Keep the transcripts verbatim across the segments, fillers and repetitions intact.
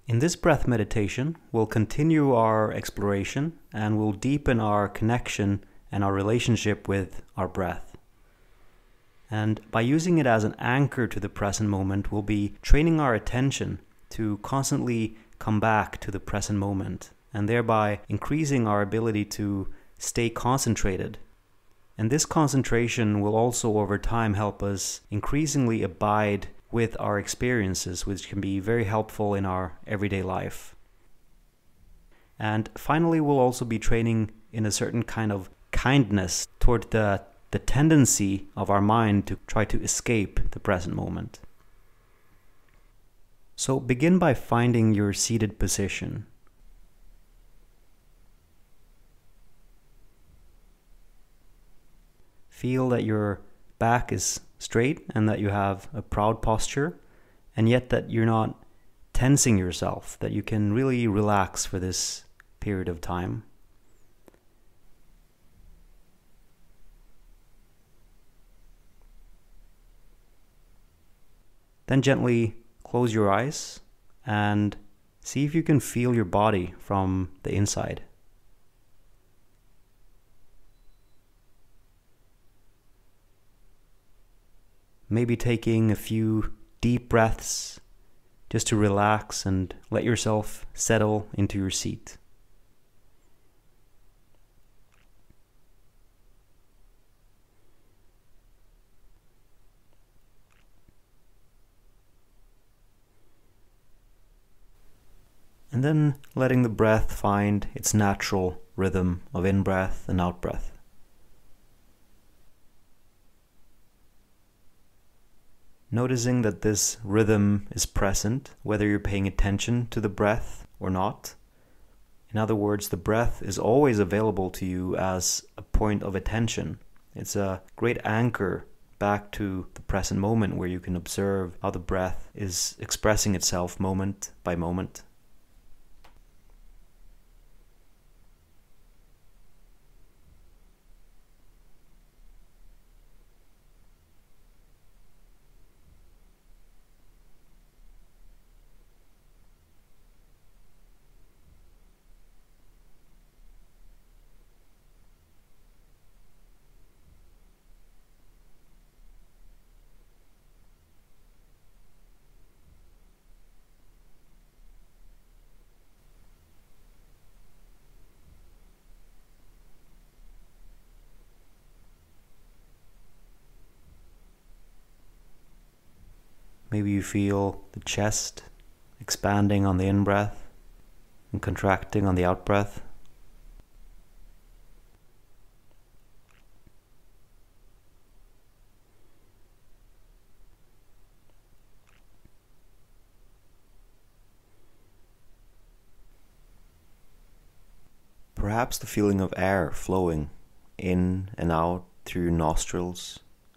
In this breath meditation, we'll continue our exploration and we'll deepen our connection and our relationship with our breath. And by using it as an anchor to the present moment, we'll be training our attention to constantly come back to the present moment, and thereby increasing our ability to stay concentrated. And this concentration will also over time help us increasingly abide with our experiences, which can be very helpful in our everyday life. And finally, we'll also be training in a certain kind of kindness toward the, the tendency of our mind to try to escape the present moment. So begin by finding your seated position. Feel that your back is straight and that you have a proud posture, and yet that you're not tensing yourself, that you can really relax for this period of time. Then gently close your eyes and see if you can feel your body from the inside. Maybe taking a few deep breaths just to relax and let yourself settle into your seat. And then letting the breath find its natural rhythm of in-breath and out-breath. Noticing that this rhythm is present, whether you're paying attention to the breath or not. In other words, the breath is always available to you as a point of attention. It's a great anchor back to the present moment where you can observe how the breath is expressing itself moment by moment. Maybe you feel the chest expanding on the in-breath and contracting on the out-breath. Perhaps the feeling of air flowing in and out through your nostrils.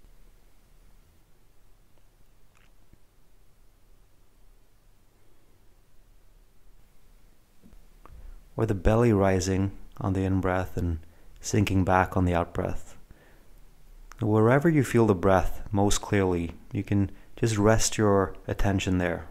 Or the belly rising on the in-breath and sinking back on the out-breath. Wherever you feel the breath most clearly, you can just rest your attention there.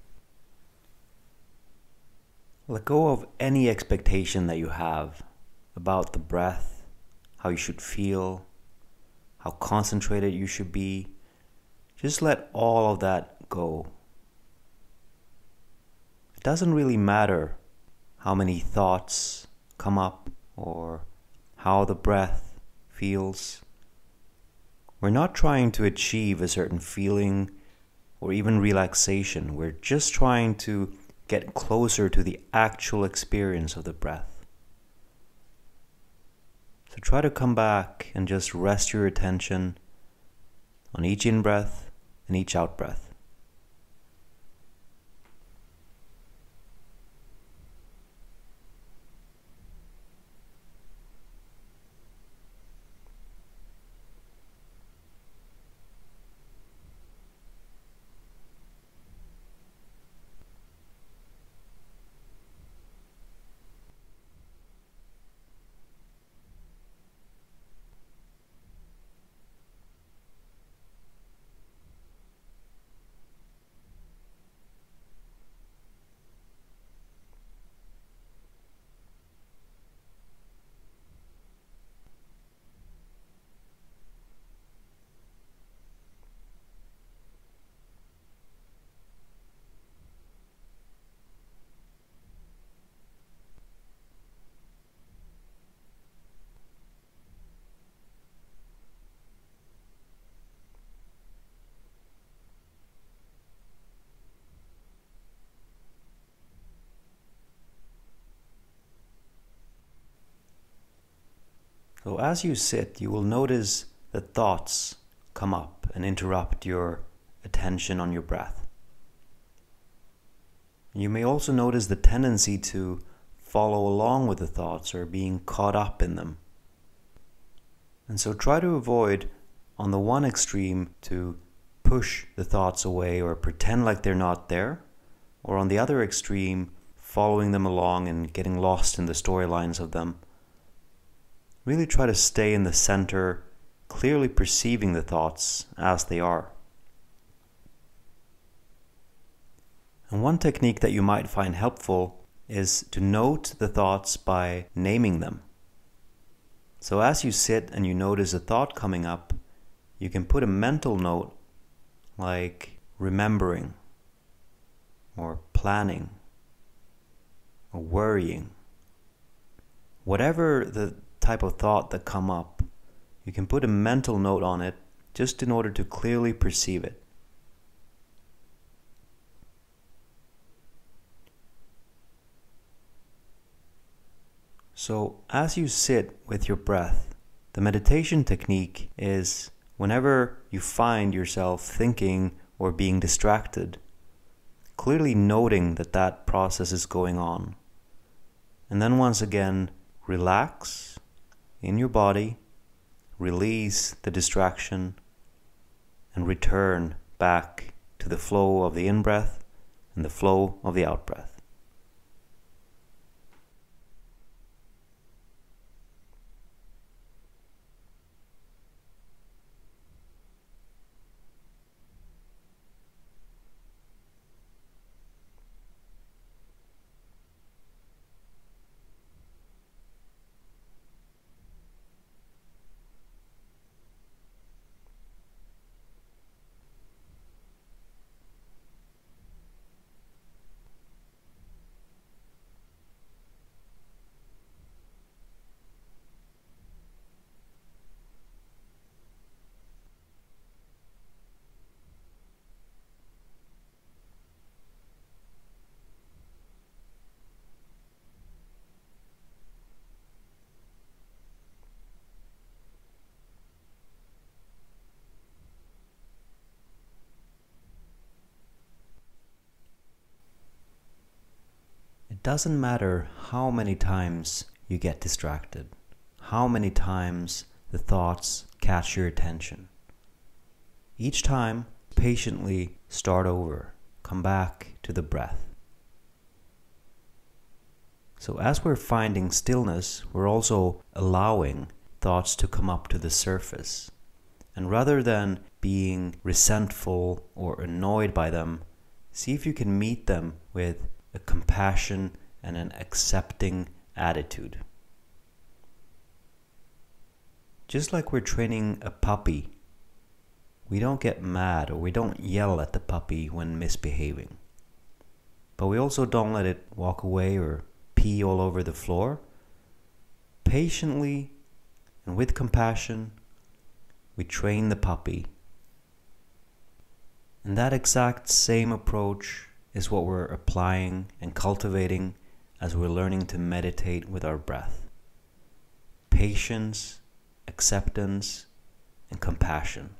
Let go of any expectation that you have about the breath, how you should feel, how concentrated you should be. Just let all of that go. It doesn't really matter how many thoughts come up or how the breath feels. We're not trying to achieve a certain feeling or even relaxation. We're just trying to get closer to the actual experience of the breath. So try to come back and just rest your attention on each in-breath and each out-breath. So as you sit, you will notice that thoughts come up and interrupt your attention on your breath. You may also notice the tendency to follow along with the thoughts or being caught up in them. And so try to avoid, on the one extreme, to push the thoughts away or pretend like they're not there, or on the other extreme, following them along and getting lost in the storylines of them. Really try to stay in the center, clearly perceiving the thoughts as they are. And one technique that you might find helpful is to note the thoughts by naming them. So as you sit and you notice a thought coming up, you can put a mental note like remembering, or planning, or worrying. Whatever the type of thought that come up, you can put a mental note on it just in order to clearly perceive it. So as you sit with your breath, the meditation technique is whenever you find yourself thinking or being distracted, clearly noting that that process is going on. And then once again, relax in your body, release the distraction, and return back to the flow of the in-breath and the flow of the out-breath. It doesn't matter how many times you get distracted, how many times the thoughts catch your attention. Each time, patiently start over, come back to the breath. So as we're finding stillness, we're also allowing thoughts to come up to the surface. And rather than being resentful or annoyed by them, see if you can meet them with a compassion and an accepting attitude. just like we're training a puppy, we don't get mad or we don't yell at the puppy when misbehaving. But we also don't let it walk away or pee all over the floor. Patiently and with compassion, we train the puppy. And that exact same approach is what we're applying and cultivating as we're learning to meditate with our breath. Patience, acceptance, and compassion.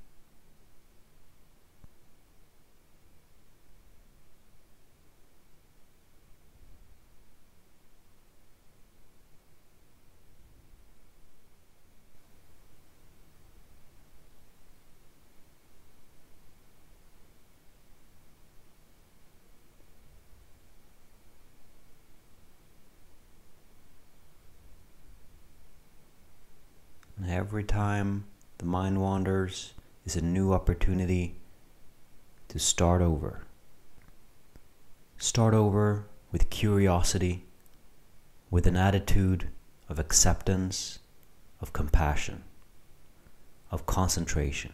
Every time the mind wanders is a new opportunity to start over. Start over with curiosity, with an attitude of acceptance, of compassion, of concentration.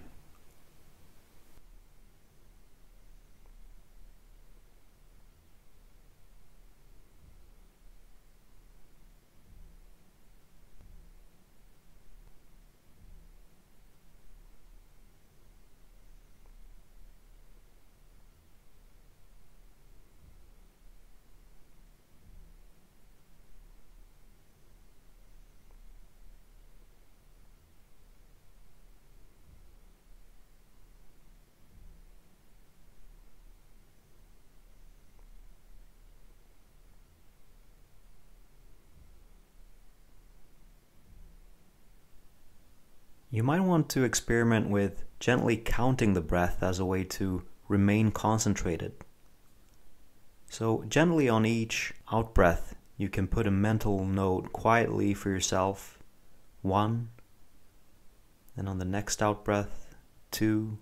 You might want to experiment with gently counting the breath as a way to remain concentrated. So gently on each out-breath, you can put a mental note quietly for yourself, one, then on the next out-breath, two,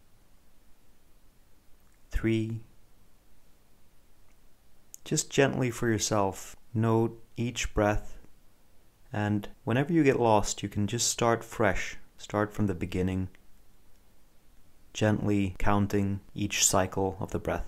three. Just gently for yourself, note each breath, and whenever you get lost, you can just start fresh, start from the beginning, gently counting each cycle of the breath.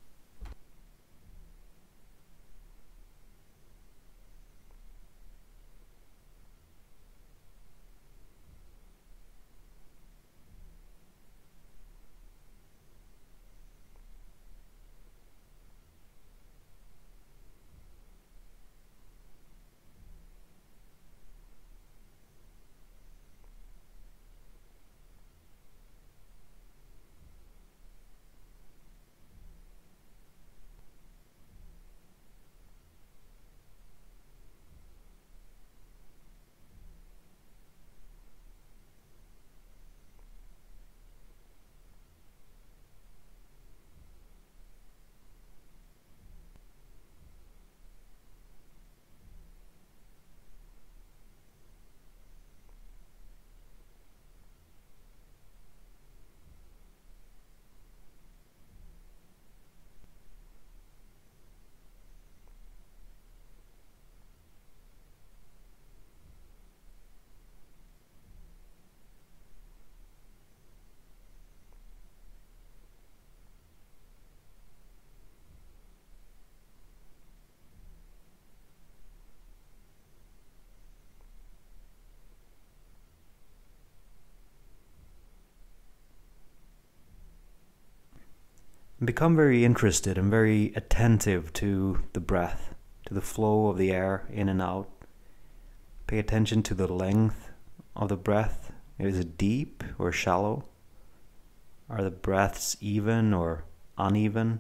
Become very interested and very attentive to the breath, to the flow of the air in and out. Pay attention to the length of the breath. Is it deep or shallow? Are the breaths even or uneven?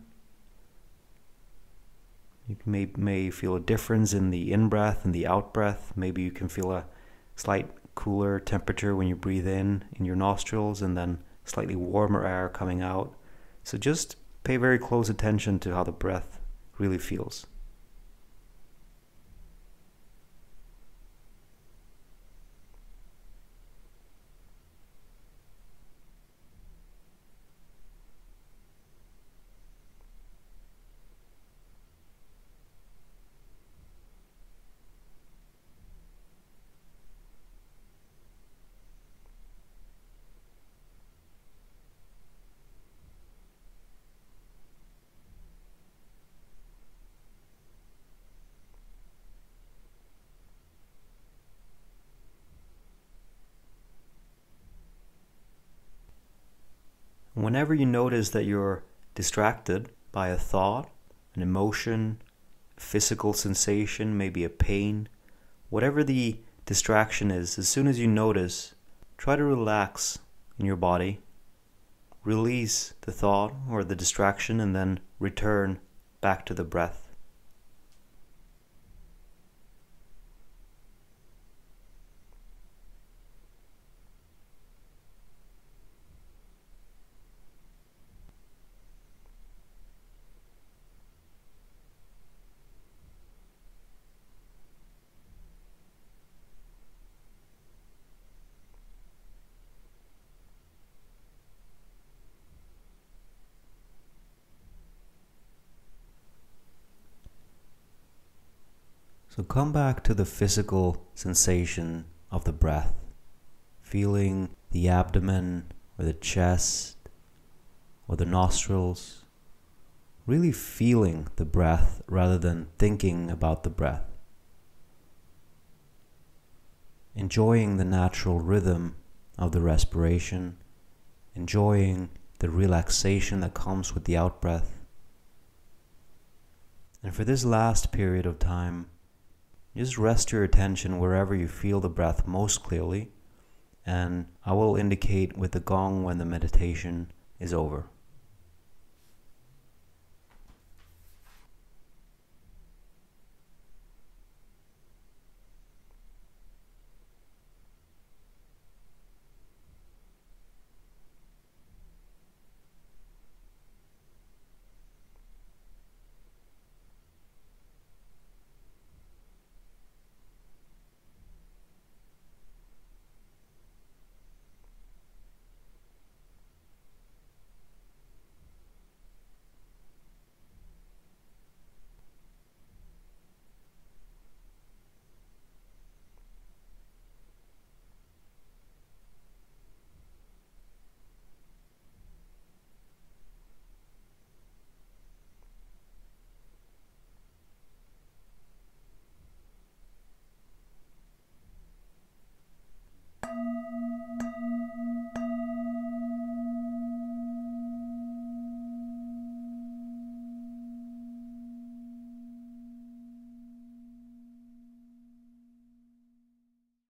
You may, may feel a difference in the in-breath and the out-breath. Maybe you can feel a slight cooler temperature when you breathe in in your nostrils and then slightly warmer air coming out. So just pay very close attention to how the breath really feels. Whenever you notice that you're distracted by a thought, an emotion, a physical sensation, maybe a pain, whatever the distraction is, as soon as you notice, try to relax in your body, release the thought or the distraction, and then return back to the breath. So come back to the physical sensation of the breath, feeling the abdomen or the chest or the nostrils, really feeling the breath rather than thinking about the breath. Enjoying the natural rhythm of the respiration, enjoying the relaxation that comes with the outbreath. And for this last period of time, just rest your attention wherever you feel the breath most clearly, and I will indicate with the gong when the meditation is over.